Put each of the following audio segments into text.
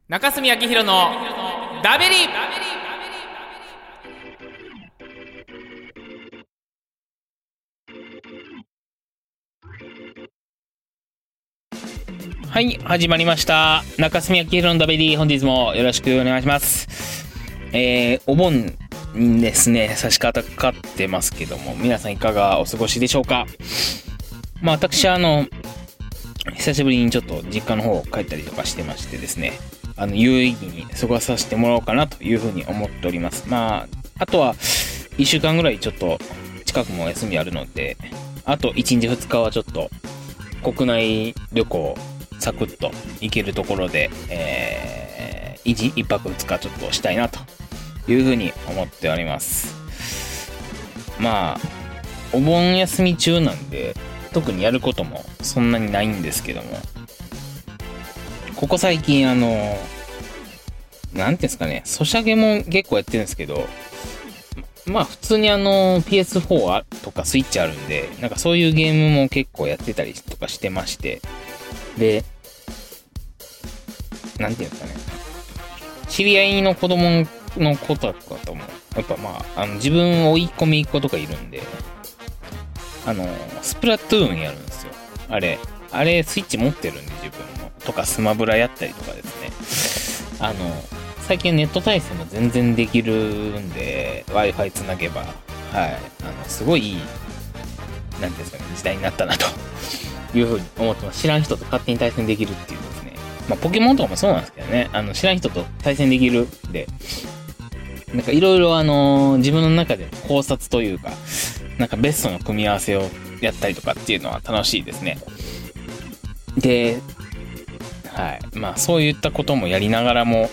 中澄明弘のダベリ。はい、始まりました。中澄明弘のダベリ。本日もよろしくお願いします。お盆にですね、差し掛かってますけども、皆さんいかがお過ごしでしょうか。私久しぶりにちょっと実家の方帰ったりとかしてましてですね、有意義に過ごさせてもらおうかなというふうに思っております。あとは1週間ぐらいちょっと近くも休みあるので、あと1日2日はちょっと国内旅行サクッと行けるところで、1泊2日ちょっとしたいなというふうに思っております。お盆休み中なんで特にやることもそんなにないんですけども、ここ最近なんていうんですかね、ソシャゲも結構やってるんですけど、普通にPS4 とかスイッチあるんで、なんかそういうゲームも結構やってたりとかしてまして、で、なんていうんですかね、知り合いの子供の子とかとも、やっぱ自分追い込みっ子とかいるんで、スプラトゥーンやるんですよ。あれスイッチ持ってるんで自分も。とかスマブラやったりとかですね。最近ネット対戦も全然できるんで、Wi-Fi つなげば、すごいいい、なんていうんですかね、時代になったなというふうに思ってます。知らん人と勝手に対戦できるっていうですね。ポケモンとかもそうなんですけどね。知らん人と対戦できるんで、なんかいろいろ自分の中で考察というか、なんかベストの組み合わせをやったりとかっていうのは楽しいですね。で、そういったこともやりながらも、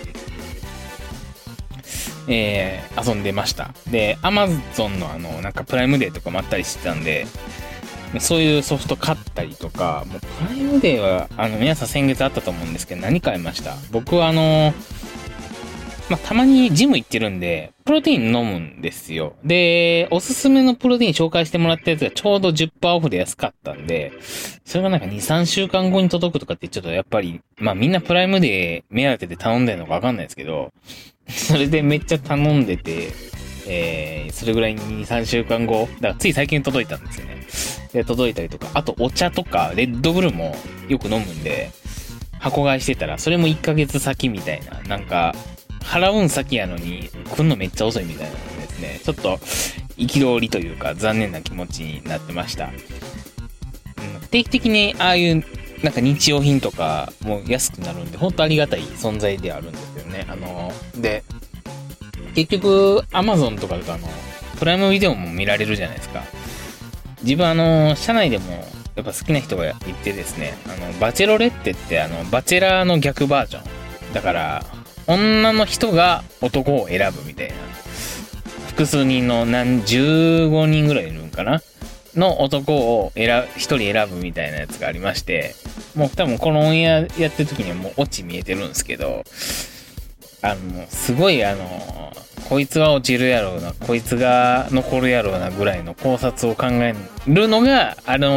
遊んでました。で、Amazon のなんかプライムデーとかもあったりしてたんで、そういうソフト買ったりとか、もうプライムデーは、皆さん先月あったと思うんですけど、何買いました？僕はたまにジム行ってるんで、プロテイン飲むんですよ。で、おすすめのプロテイン紹介してもらったやつがちょうど 10% オフで安かったんで、それがなんか2、3週間後に届くとかってちょっとやっぱり、みんなプライムで目当てで頼んでるのかわかんないですけど、それでめっちゃ頼んでて、それぐらいに2、3週間後、だからつい最近届いたんですよね。で、届いたりとか、あとお茶とか、レッドブルもよく飲むんで、箱買いしてたら、それも1ヶ月先みたいな、なんか、払うん先やのに来んのめっちゃ遅いみたいなのですね、ちょっと憤りというか残念な気持ちになってました。定期的にああいうなんか日用品とかも安くなるんで本当ありがたい存在ではあるんですよね。で結局 Amazon とかだとプライムビデオも見られるじゃないですか。自分社内でもやっぱ好きな人がいてですね、バチェロレッテってバチェラーの逆バージョンだから、女の人が男を選ぶみたいな。複数人の15人ぐらいいるんかなの男を一人選ぶみたいなやつがありまして、もう多分このオンエアやってる時にはもうオチ見えてるんですけど、すごいこいつは落ちるやろうな、こいつが残るやろうなぐらいの考察を考えるのが、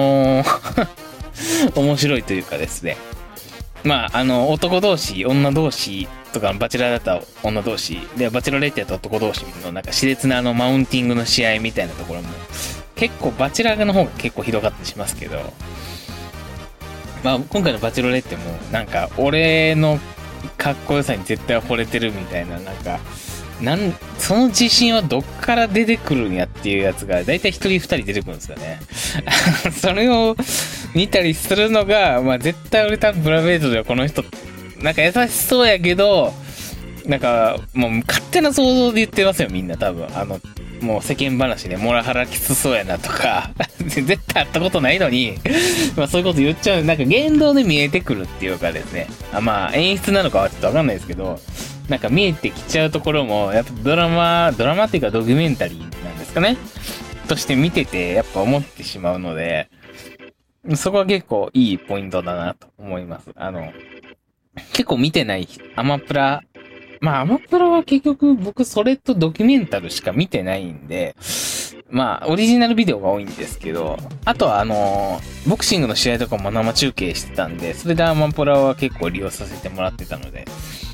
面白いというかですね。男同士、女同士とか、バチェラーだったら女同士、で、バチェロレッテだったら男同士のなんか熾烈なマウンティングの試合みたいなところも、結構バチェラーの方が結構ひどかったりしますけど、今回のバチェロレッテも、なんか、俺のかっこよさに絶対惚れてるみたいな、その自信はどっから出てくるんやっていうやつが、だいたい一人二人出てくるんですよね。それを見たりするのが、絶対俺多分プライベートではこの人、なんか優しそうやけど、なんか、もう勝手な想像で言ってますよ、みんな多分。もう世間話でモラハラきつそうやなとか、絶対会ったことないのに、そういうこと言っちゃう。なんか言動で見えてくるっていうかですね。演出なのかはちょっとわかんないですけど、なんか見えてきちゃうところも、やっぱドラマっていうかドキュメンタリーなんですかね。として見てて、やっぱ思ってしまうので、そこは結構いいポイントだなと思います。結構見てないアマプラは結局僕それとドキュメンタルしか見てないんで、オリジナルビデオが多いんですけど、あとはボクシングの試合とかも生中継してたんで、それでアマプラは結構利用させてもらってたので、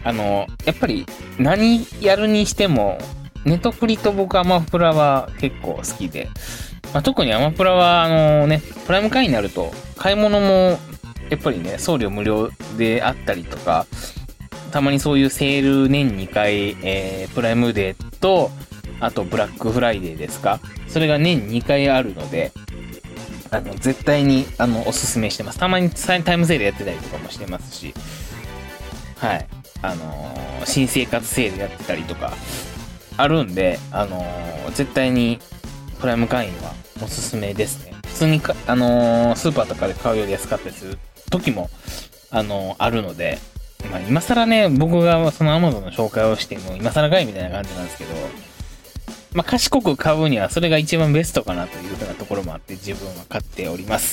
やっぱり何やるにしても、ネトフリと僕アマプラは結構好きで、特にアマプラはプライム会員になると買い物もやっぱりね、送料無料であったりとか、たまにそういうセール年2回、プライムデーと、あとブラックフライデーですか？それが年2回あるので、絶対におすすめしてます。たまにタイムセールやってたりとかもしてますし、はい。新生活セールやってたりとかあるんで、絶対にプライム会員はおすすめですね。普通にスーパーとかで買うより安かったりする時も、あるので、今更ね、僕がその Amazon の紹介をしても、今更買いみたいな感じなんですけど、賢く買うにはそれが一番ベストかなというふうなところもあって、自分は買っております。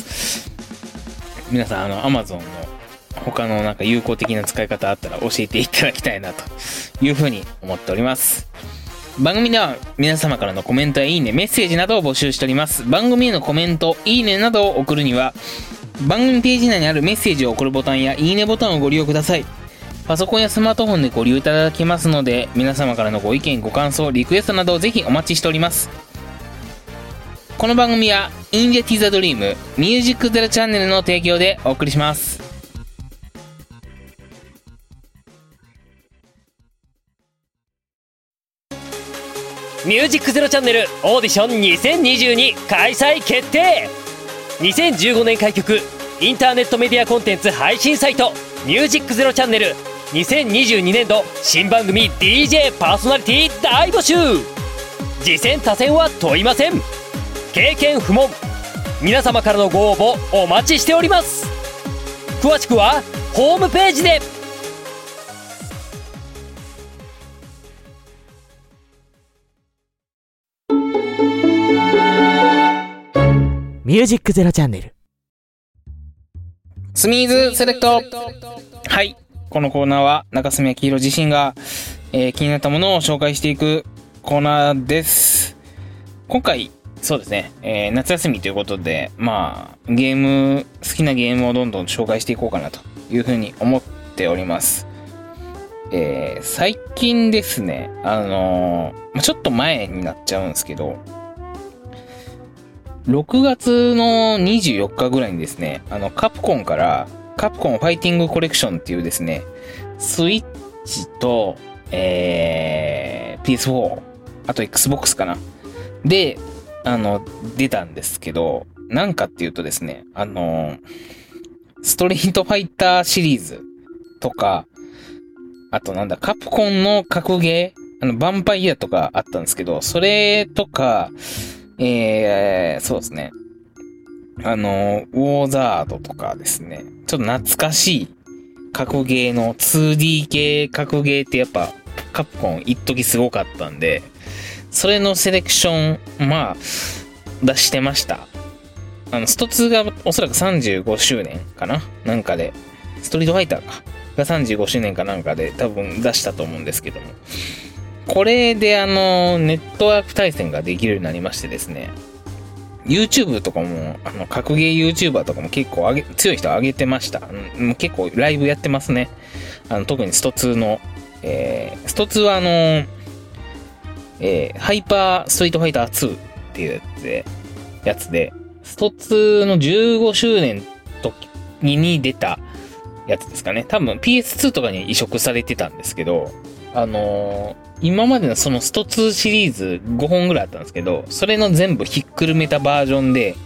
皆さん、Amazon の他のなんか有効的な使い方あったら教えていただきたいなというふうに思っております。番組では皆様からのコメントやいいね、メッセージなどを募集しております。番組へのコメント、いいねなどを送るには、番組ページ内にあるメッセージを送るボタンやいいねボタンをご利用ください。パソコンやスマートフォンでご利用いただけますので、皆様からのご意見、ご感想、リクエストなどをぜひお待ちしております。この番組は In the Teaser Dream Music Zero チャンネルの提供でお送りします。 ミュージックゼロチャンネルオーディション2022開催決定。2015年開局インターネットメディアコンテンツ配信サイトミュージックゼロチャンネル2022年度新番組 DJ パーソナリティ大募集。次戦他戦は問いません。経験不問。皆様からのご応募お待ちしております。詳しくはホームページで。ミュージックゼロチャンネルスミーズセレクト。はい、このコーナーは中澄明宏自身が、気になったものを紹介していくコーナーです。今回そうですね、夏休みということで好きなゲームをどんどん紹介していこうかなというふうに思っております。最近ですね、ちょっと前になっちゃうんですけど、6月の24日ぐらいにですね、カプコンからカプコンファイティングコレクションっていうですね、スイッチと、PS4、あと Xbox かなで、出たんですけど、なんかっていうとですね、ストリートファイターシリーズとか、あとカプコンの格ゲー、ヴァンパイアとかあったんですけど、それとか、そうですね。ウォーザードとかですね。ちょっと懐かしい格ゲーの 2D 系格ゲーってやっぱカプコン一時すごかったんで、それのセレクション、出してました。スト2がおそらく35周年かななんかで、ストリートファイターか。が35周年かなんかで多分出したと思うんですけども。これでネットワーク対戦ができるようになりましてですね、YouTube とかも、格ゲー YouTuber とかも結構強い人上げてました。もう結構ライブやってますね。特にスト2の、スト2はハイパーストリートファイター2っていうやつで、スト2の15周年時に出たやつですかね。多分 PS2 とかに移植されてたんですけど、今までのそのスト2シリーズ5本ぐらいあったんですけど、それの全部ひっくるめたバージョンで、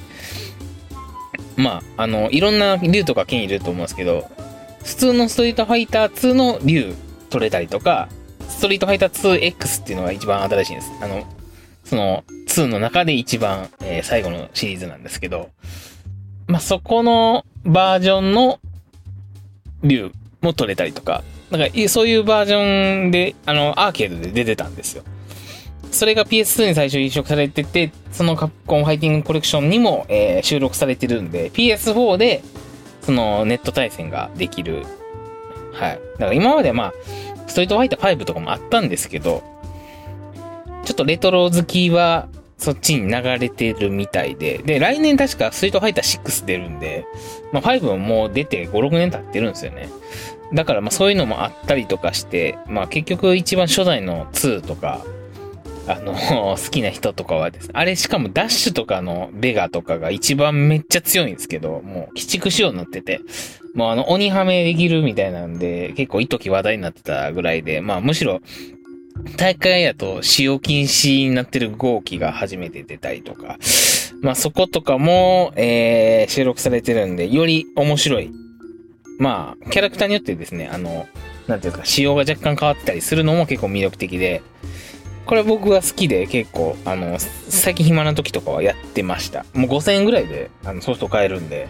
いろんな竜とか剣いると思うんですけど、普通のストリートファイター2の竜取れたりとか、ストリートファイター 2X っていうのが一番新しいんです。その2の中で一番、最後のシリーズなんですけど、そこのバージョンの竜も取れたりとか、そういうバージョンで、アーケードで出てたんですよ。それが PS2 に最初移植されてて、そのカプコンファイティングコレクションにも、収録されてるんで、PS4 で、そのネット対戦ができる。はい。だから今までストリートファイター5とかもあったんですけど、ちょっとレトロ好きは、そっちに流れてるみたいで、で、来年確かストリートファイター6出るんで、5ももう出て5、6年経ってるんですよね。 だからまあそういうのもあったりとかして、まあ結局一番初代の2とか、好きな人とかはですね、あれしかもダッシュとかのベガとかが一番めっちゃ強いんですけど、もう鬼畜仕様になってて、もう鬼ハメできるみたいなんで、結構一時話題になってたぐらいで、まあむしろ、大会やと使用禁止になってる号機が初めて出たりとか、まあそことかも、収録されてるんで、より面白い。まあ、キャラクターによってですね、なんていうんですか、仕様が若干変わってたりするのも結構魅力的で、これ僕が好きで結構、最近暇な時とかはやってました。もう5000円ぐらいで、ソフト買えるんで、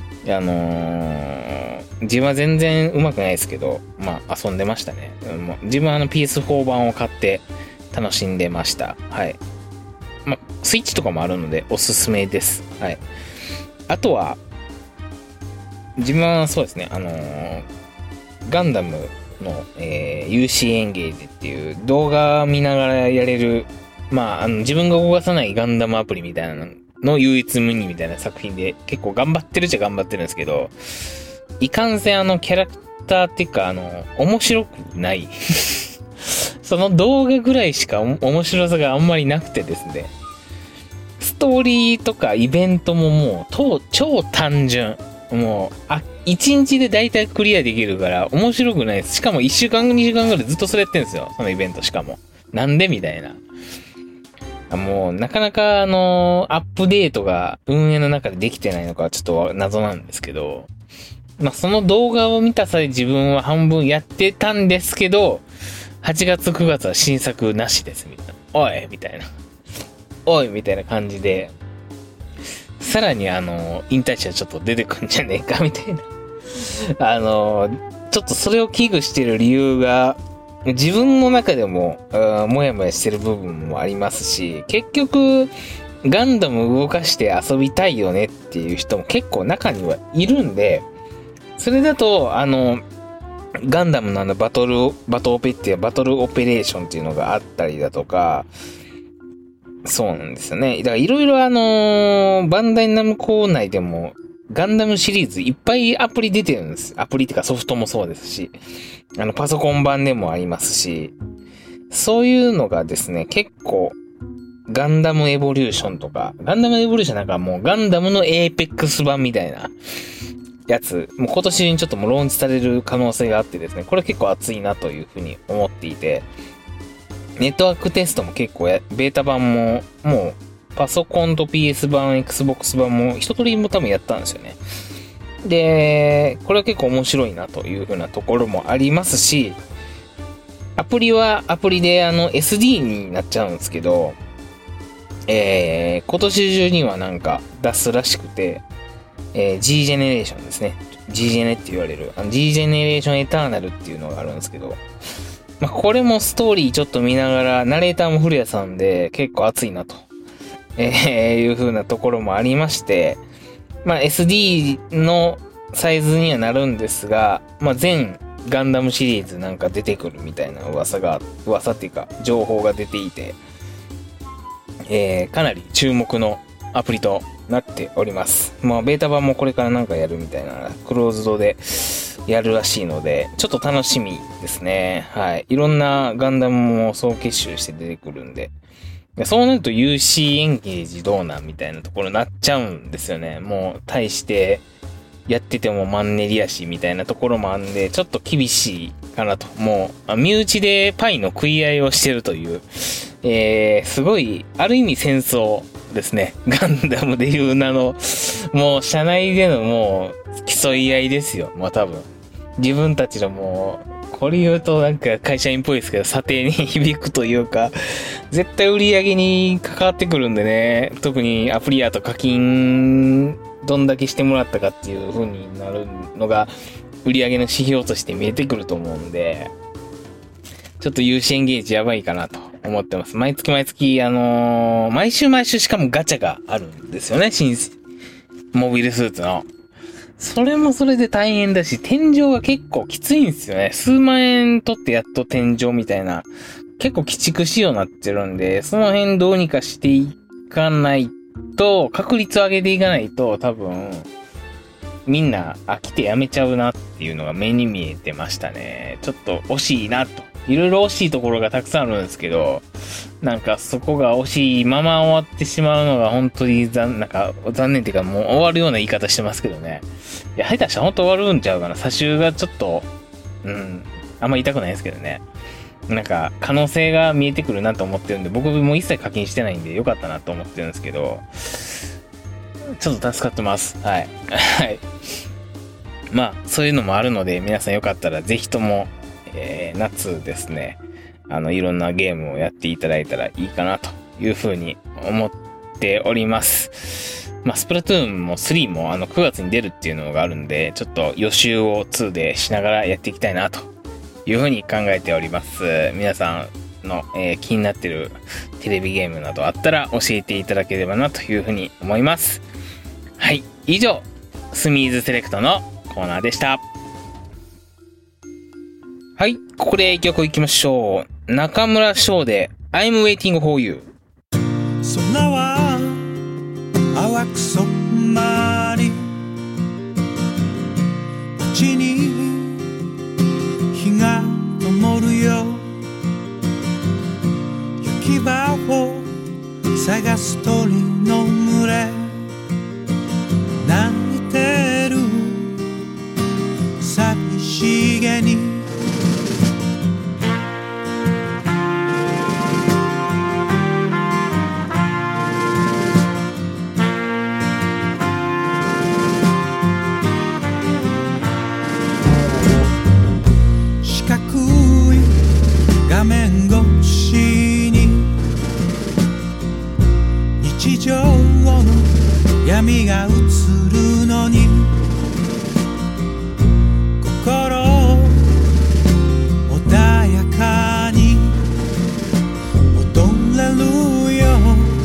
自分は全然上手くないですけど、まあ遊んでましたね。自分はPS4 版を買って楽しんでました。はい。まあ、スイッチとかもあるのでおすすめです。はい。あとは、自分はそうですね、ガンダムの、UC エンゲージっていう動画見ながらやれる、まあ、自分が動かさないガンダムアプリみたいなの唯一無二みたいな作品で結構頑張ってるっちゃ頑張ってるんですけど、いかんせんキャラクターっていうか面白くない。その動画ぐらいしか面白さがあんまりなくてですね。ストーリーとかイベントももう超単純。もう、1日で大体クリアできるから面白くないです。しかも1週間2週間ぐらいずっとそれやってんですよ。そのイベントしかも。なんでみたいな。もう、なかなかアップデートが運営の中でできてないのかはちょっと謎なんですけど、まあ、その動画を見た際自分は半分やってたんですけど、8月9月は新作なしです、みたいな。おいみたいな。おいみたいな感じで、さらに引退者ちょっと出てくんじゃねえかみたいな。ちょっとそれを危惧してる理由が、自分の中でも、もやもやしてる部分もありますし、結局、ガンダム動かして遊びたいよねっていう人も結構中にはいるんで、それだと、ガンダムのバトルオペっていうバトルオペレーションっていうのがあったりだとか、そうなんですよね。だからいろいろバンダイナムコ内でもガンダムシリーズいっぱいアプリ出てるんです。アプリっていうかソフトもそうですし、パソコン版でもありますし、そういうのがですね、結構ガンダムエボリューションとか、ガンダムエボリューションなんかもうガンダムのエーペックス版みたいなやつ、もう今年中にちょっともうローンチされる可能性があってですね、これ結構熱いなというふうに思っていて、ネットワークテストも結構ベータ版ももうパソコンと PS 版、Xbox 版も一通りも多分やったんですよね。で、これは結構面白いなというふうなところもありますし、アプリはアプリでSD になっちゃうんですけど、今年中にはなんか出すらしくて、G ジェネレーションですね。G ジェネって言われる。G ジェネレーションエターナルっていうのがあるんですけど、まあ、これもストーリーちょっと見ながら、ナレーターも古谷さんで結構熱いなと、いう風なところもありまして、まあ、SD のサイズにはなるんですが、まあ、全ガンダムシリーズなんか出てくるみたいな噂っていうか、情報が出ていて、かなり注目のアプリとなっております。まあ、ベータ版もこれからなんかやるみたいな、クローズドでやるらしいので、ちょっと楽しみですね。はい。いろんなガンダムも総結集して出てくるんで、そうなると UC エンゲージどうなんみたいなところになっちゃうんですよね。もう、対してやっててもマンネリやしみたいなところもあるんで、ちょっと厳しいかなと。もう、身内でパイの食い合いをしてるという、すごい、ある意味戦争ですね。ガンダムでいう名の、もう、社内でのもう、競い合いですよ。もう多分。自分たちのもう、これ言うとなんか会社員っぽいですけど、査定に響くというか、絶対売り上げに関わってくるんでね。特にアプリやと課金、どんだけしてもらったかっていう風になるのが、売り上げの指標として見えてくると思うんで、ちょっと有志エンゲージやばいかなと思ってます。毎月毎週しかもガチャがあるんですよね。新モビルスーツの。それもそれで大変だし、天井が結構きついんですよね。数万円取ってやっと天井みたいな、結構鬼畜仕様になってるんで、その辺どうにかしていかないと、確率を上げていかないと、多分、 みんな飽きてやめちゃうなっていうのが目に見えてましたね。ちょっと惜しいなと。いろいろ惜しいところがたくさんあるんですけど、なんかそこが惜しいまま終わってしまうのが本当に残念っていうか、もう終わるような言い方してますけどね。いや、下手したら本当終わるんちゃうかな。差しがちょっと、あんま言いたくないですけどね。なんか可能性が見えてくるなと思ってるんで、僕も一切課金してないんでよかったなと思ってるんですけど、ちょっと助かってます。はい。はい。まあ、そういうのもあるので、皆さんよかったらぜひとも、夏ですね、いろんなゲームをやっていただいたらいいかなというふうに思っております。まあ、スプラトゥーンも3も9月に出るっていうのがあるんで、ちょっと予習を2でしながらやっていきたいなというふうに考えております。皆さんの、気になってるテレビゲームなどあったら教えていただければなというふうに思います。はい、以上、スミーズセレクトのコーナーでした。はい、ここで一曲いきましょう。中村翔で I'm waiting for you。 空は淡く染まり、街に日が灯るよ。行き場を探す鳥の群れ、泣いてる寂しげに。画面越しに日常の闇が映るのに、心穏やかに踊れるよ。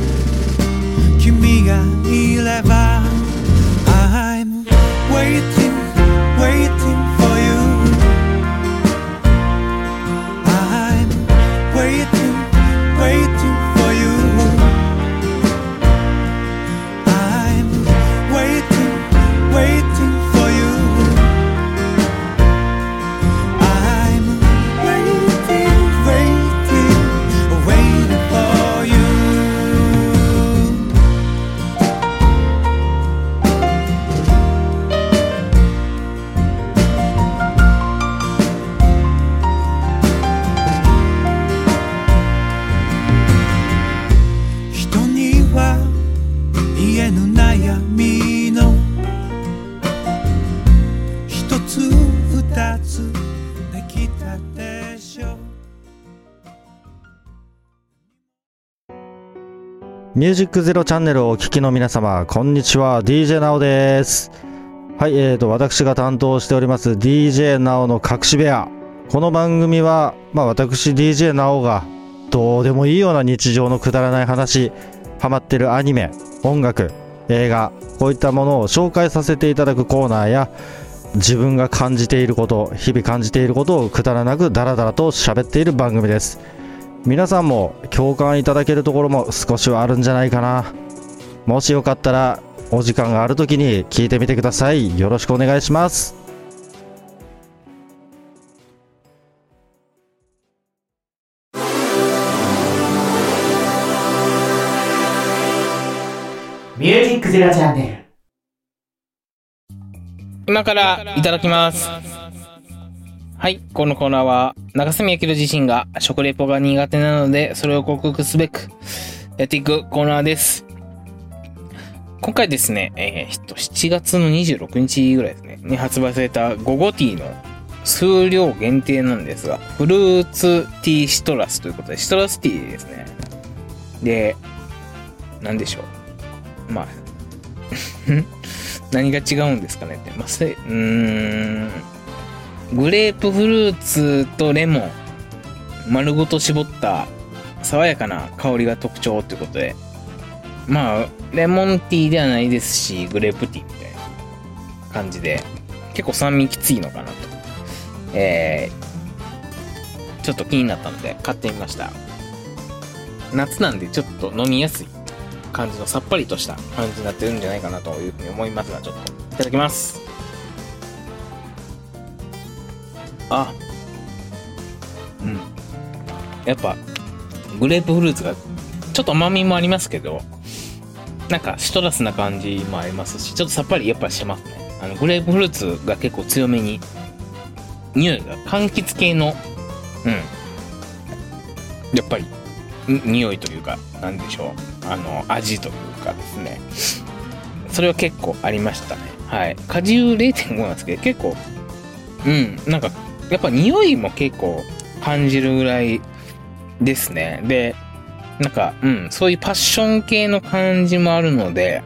君がいれば I'm waiting, waiting for you。Waiting for you. I'm waiting, waiting for you. I'm waiting, waiting, waiting for you. 言えぬ悩みの一つ二つできたでしょう。 ミュージックゼロチャンネルをお聞きの皆様、こんにちは。 DJ なおです。はい、私が担当しております DJ なおの隠し部屋。この番組は、私 DJ なおがどうでもいいような日常のくだらない話、ハマってるアニメ、音楽、映画、こういったものを紹介させていただくコーナーや、自分が感じていること、日々感じていることをくだらなくダラダラと喋っている番組です。皆さんも共感いただけるところも少しはあるんじゃないかな。もしよかったらお時間があるときに聞いてみてください。よろしくお願いします。 ミュージックゼロチャンネル。 今からいただきます。はい、このコーナーは中住明自身が食レポが苦手なので、それを克服すべくやっていくコーナーです。今回ですね、7月の26日ぐらいですねに発売されたゴゴティーの数量限定なんですが、フルーツティーシトラスということで、シトラスティーですね。で、なんでしょう、何が違うんですかねって、グレープフルーツとレモン丸ごと絞った爽やかな香りが特徴ということで、レモンティーではないですし、グレープティーみたいな感じで、結構酸味きついのかなと、ちょっと気になったので買ってみました。夏なんでちょっと飲みやすい感じのさっぱりとした感じになってるんじゃないかなというふうに思いますが、ちょっといただきます。 やっぱグレープフルーツがちょっと甘みもありますけど、なんかシトラスな感じもありますし、ちょっとさっぱりやっぱしますね。グレープフルーツが結構強めに匂いが柑橘系のやっぱり匂いというか、なんでしょう、味というかですね、それは結構ありましたね。はい。果汁 0.5 なんですけど、結構なんかやっぱ匂いも結構感じるぐらいですね。で、なんかそういうパッション系の感じもあるので、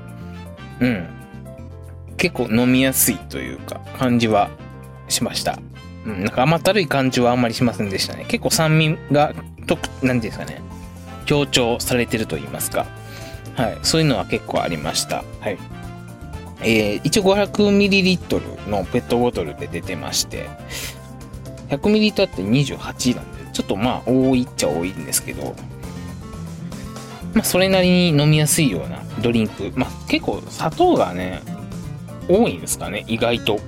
結構飲みやすいというか感じはしました。なんか甘ったるい感じはあんまりしませんでしたね。結構酸味がなんていうんですかね、強調されてると言いますか、はい、そういうのは結構ありました。はい。一応 500ml のペットボトルで出てまして、100ml って28なんで、ちょっとまあ多いっちゃ多いんですけど、まあそれなりに飲みやすいようなドリンク。まあ結構砂糖がね多いんですかね、意外と。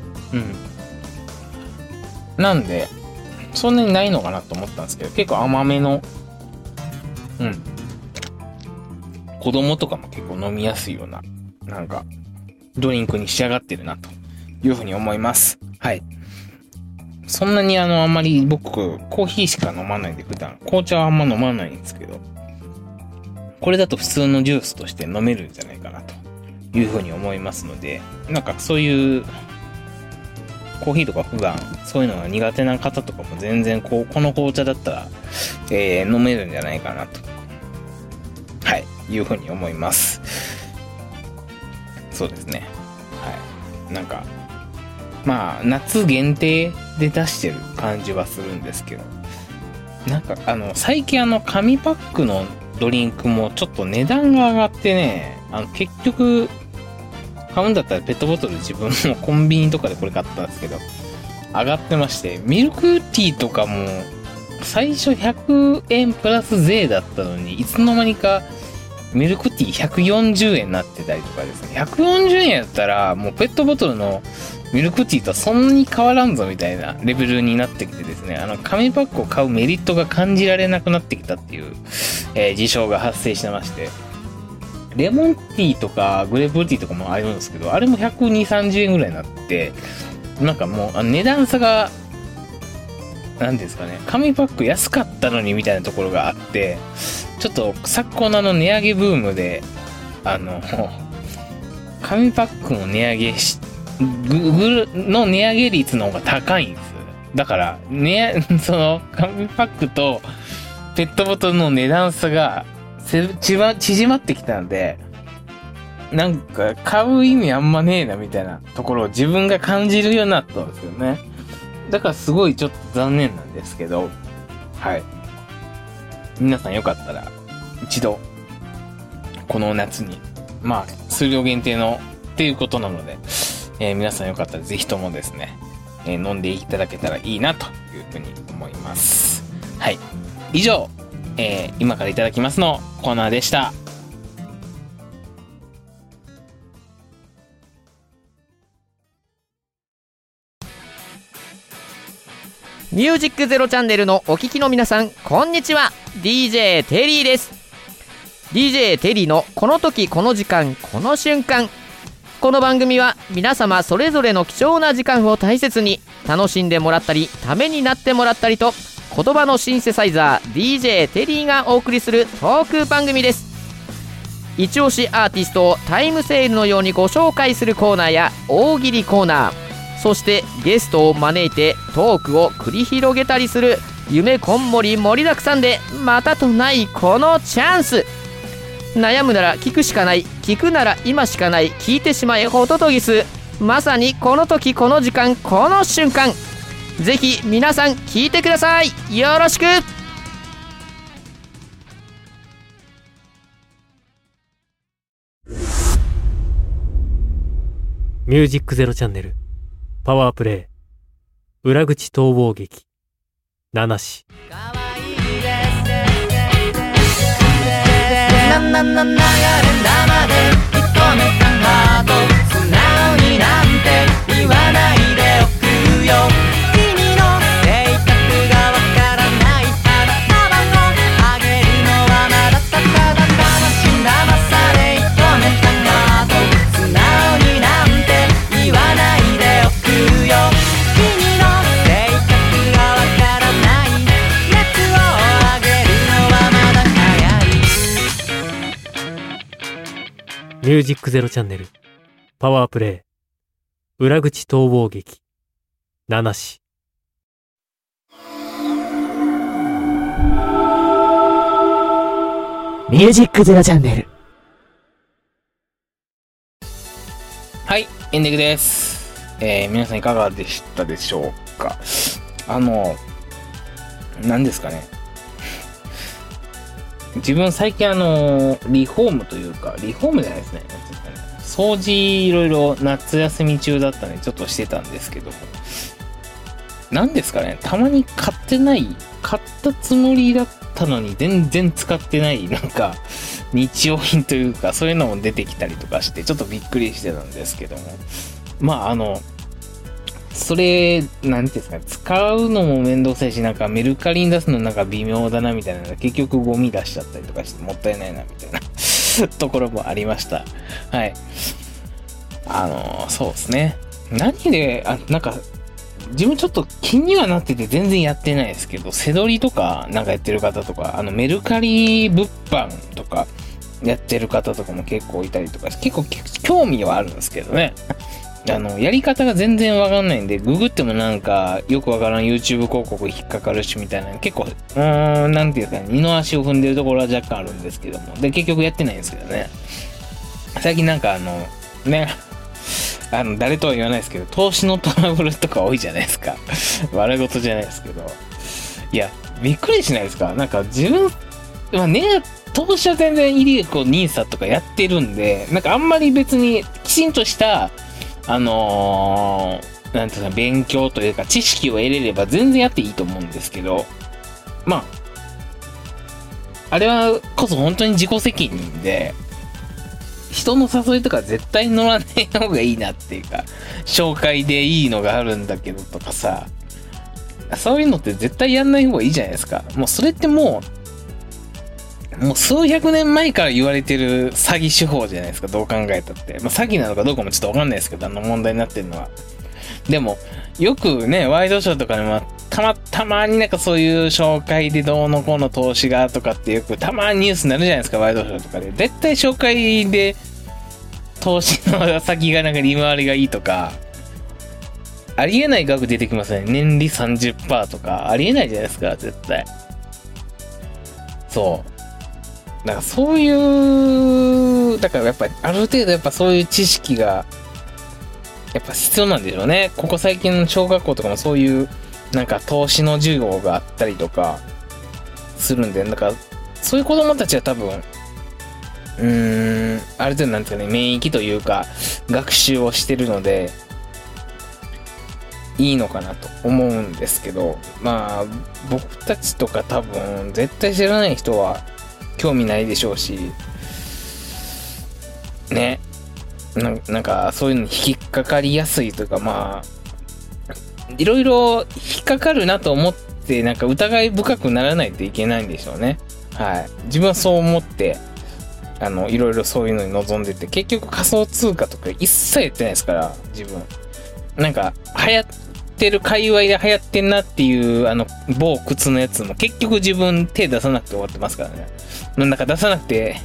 なんでそんなにないのかなと思ったんですけど、結構甘めの子供とかも結構飲みやすいようななんかドリンクに仕上がってるなというふうに思います。はい。そんなにあんまり僕コーヒーしか飲まないで、普段紅茶はあんま飲まないんですけど、これだと普通のジュースとして飲めるんじゃないかなというふうに思いますので、なんかそういうコーヒーとか普段そういうのが苦手な方とかも全然この紅茶だったら、飲めるんじゃないかなと、はい、いうふうに思います。そうですね。はい。なんかまあ夏限定で出してる感じはするんですけど、なんか最近紙パックのドリンクもちょっと値段が上がってね、結局買うんだったらペットボトル自分もコンビニとかでこれ買ったんですけど、上がってまして、ミルクティーとかも最初100円プラス税だったのに、いつの間にかミルクティー140円になってたりとかですね。140円やったらもうペットボトルのミルクティーとはそんなに変わらんぞみたいなレベルになってきてですね、紙パックを買うメリットが感じられなくなってきたっていう、事象が発生してまして、レモンティーとかグレープティーとかもあるんですけど、あれも120、30円ぐらいになって、なんかもう値段差がなんですかね、紙パック安かったのにみたいなところがあって、ちょっと昨今の値上げブームで紙パックも値上げの値上げ率の方が高いんです。だからその紙パックとペットボトルの値段差が縮まってきたんで、なんか買う意味あんまねえなみたいなところを自分が感じるようになったんですよね。だからすごいちょっと残念なんですけど、はい。皆さんよかったら一度この夏に、まあ数量限定のっていうことなので、皆さんよかったらぜひともですね、飲んでいただけたらいいなというふうに思います。はい。以上、今からいただきますのコーナーでした。 ミュージックゼロチャンネルのお聞きの皆さん、こんにちは。 DJ テリーです。 DJ テリーのこの時この時間この瞬間。この番組は皆様それぞれの貴重な時間を大切に楽しんでもらったり、ためになってもらったりと、言葉のシンセサイザー DJ テリーがお送りするトーク番組です。一押しアーティストをタイムセールのようにご紹介するコーナーや大喜利コーナー、そしてゲストを招いてトークを繰り広げたりする夢こんもり盛りだくさんで、またとないこのチャンス。悩むなら聞くしかない、聞くなら今しかない、聞いてしまえホトトギス。まさにこの時この時間この瞬間。ぜひ皆さん聞いてください。よろしく。 ミュージックゼロチャンネルパワープレイ裏口逃亡劇七子。 流れ生で一目たハート、素直になんて言わないでおくよ。君の背ュージックゼロチャンネルパワープレイ裏口逃亡劇七子。 ミュージックゼロチャンネル。 はい、エンディングです。皆さんいかがでしたでしょうか。何ですかね。自分最近リフォームというか、リフォームじゃないですね。なんていうんですかね、掃除いろいろ夏休み中だったんでちょっとしてたんですけども、何ですかね、たまに買ったつもりだったのに全然使ってないなんか日用品というかそういうのも出てきたりとかしてちょっとびっくりしてたんですけども、まあそれなんていうんですかね、使うのも面倒くさいし、なんかメルカリに出すのなんか微妙だなみたいな、結局ゴミ出しちゃったりとかしてもったいないなみたいなところもありました。はい。そうですね。何でなんか自分ちょっと気にはなってて全然やってないですけど、背取りとかなんかやってる方とか、メルカリ物販とかやってる方とかも結構いたりとか、結構興味はあるんですけどね。やり方が全然わかんないんで、ググってもなんかよくわからん YouTube 広告引っかかるしみたいな、結構なんていうか、二の足を踏んでるところは若干あるんですけども、で結局やってないんですけどね。最近なんかね、誰とは言わないですけど、投資のトラブルとか多いじゃないですか。悪いことじゃないですけど。いや、びっくりしないですか？なんか自分、まあね、投資は全然イデコ、ニーサとかやってるんで、なんかあんまり別にきちんとした、なんていうか、勉強というか知識を得れれば全然やっていいと思うんですけど、まあ、あれはこそ本当に自己責任で、人の誘いとか絶対乗らない方がいいなっていうか、紹介でいいのがあるんだけどとかさ、そういうのって絶対やんない方がいいじゃないですか。もうそれってもう数百年前から言われてる詐欺手法じゃないですか、どう考えたって。まあ詐欺なのかどうかもちょっとわかんないですけど、問題になってるのは。でも、よくね、ワイドショーとかでもたまになんかそういう紹介でどうのこうの投資がとかってよくたまにニュースになるじゃないですか、ワイドショーとかで。絶対紹介で投資の先がなんか利回りがいいとか、ありえない額出てきますね。年利 30% とか、ありえないじゃないですか、絶対。そう。だからそういう、だからやっぱりある程度やっぱそういう知識がやっぱ必要なんでしょうね。ここ最近の小学校とかもそういうなんか投資の授業があったりとかするんで、だからそういう子供たちは多分ある程度なんですかね、免疫というか学習をしてるのでいいのかなと思うんですけど、まあ僕たちとか多分絶対知らない人は興味ないでしょうしね、なんかそういうのに引っかかりやすいというか、まあいろいろ引っかかるなと思ってなんか疑い深くならないといけないんでしょうね。はい、自分はそう思っていろいろそういうのに臨んでて、結局仮想通貨とか一切やってないですから。自分なんか流行ってる界隈で流行ってんなっていう某靴のやつも結局自分手出さなくて終わってますからね。なんか出さなくて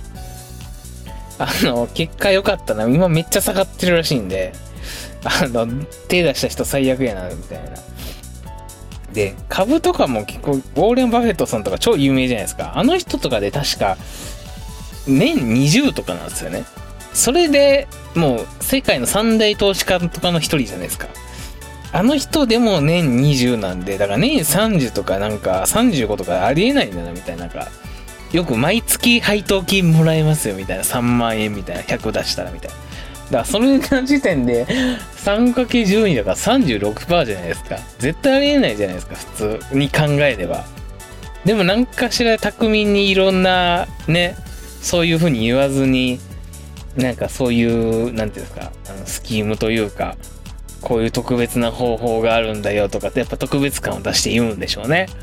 結果良かったな、今めっちゃ下がってるらしいんで手出した人最悪やなみたいな。で株とかも結構ウォーレン・バフェットさんとか超有名じゃないですか。あの人とかで確か年20とかなんですよね。それでもう世界の三大投資家とかの一人じゃないですか。あの人でも年20なんで、だから年30とかなんか35とかありえないんだなみたいな。なんかよく毎月配当金もらえますよみたいな、3万円みたいな、100出したらみたいな。だからそれの時点で 3×12 だから 36% じゃないですか。絶対ありえないじゃないですか、普通に考えれば。でも何かしら巧みにいろんなね、そういう風に言わずになんかそういうなんていうんですか、スキームというか、こういう特別な方法があるんだよとかってやっぱ特別感を出して言うんでしょうね。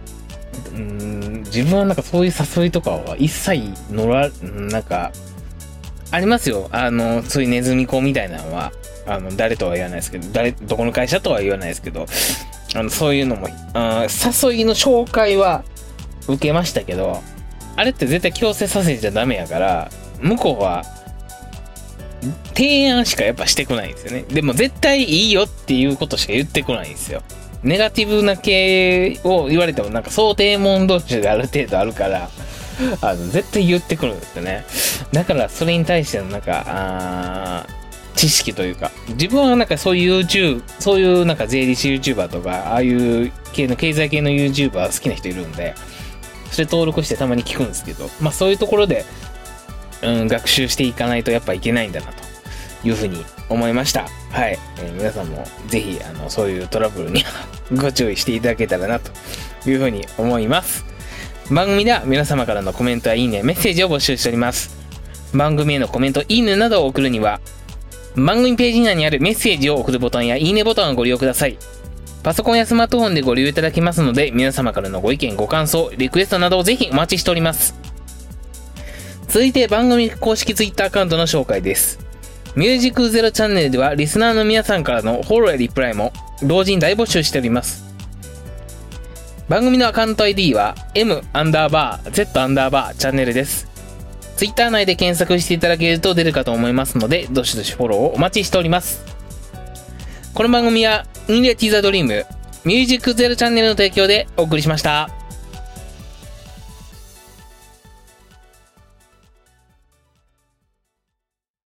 自分はなんかそういう誘いとかは一切なんかありますよ。そういうネズミ子みたいなのは誰とは言わないですけど、どこの会社とは言わないですけど、そういうのも誘いの紹介は受けましたけど、あれって絶対強制させちゃダメやから、向こうは提案しかやっぱしてこないんですよね。でも絶対いいよっていうことしか言ってこないんですよ。ネガティブな系を言われてもなんか想定問答集がある程度あるから、絶対言ってくるんですよね。だからそれに対してのなんか、知識というか、自分はなんかそういうなんか税理士 YouTuber とか、ああいう系の経済系の YouTuber 好きな人いるんで、それ登録してたまに聞くんですけど、まあそういうところで、学習していかないとやっぱいけないんだなというふうに思いました。はい。皆さんもぜひ、そういうトラブルにご注意していただけたらなというふうに思います。番組では皆様からのコメントやいいね、メッセージを募集しております。番組へのコメント、いいねなどを送るには、番組ページ内にあるメッセージを送るボタンやいいねボタンをご利用ください。パソコンやスマートフォンでご利用いただけますので、皆様からのご意見、ご感想、リクエストなどをぜひお待ちしております。続いて番組公式 Twitter アカウントの紹介です。ミュージックゼロチャンネルではリスナーの皆さんからのフォローやリプライも同時に大募集しております。番組のアカウント ID は M_Z_ チャンネルです。Twitter 内で検索していただけると出るかと思いますので、どしどしフォローをお待ちしております。この番組はインレティザドリームミュージックゼロチャンネルの提供でお送りしました。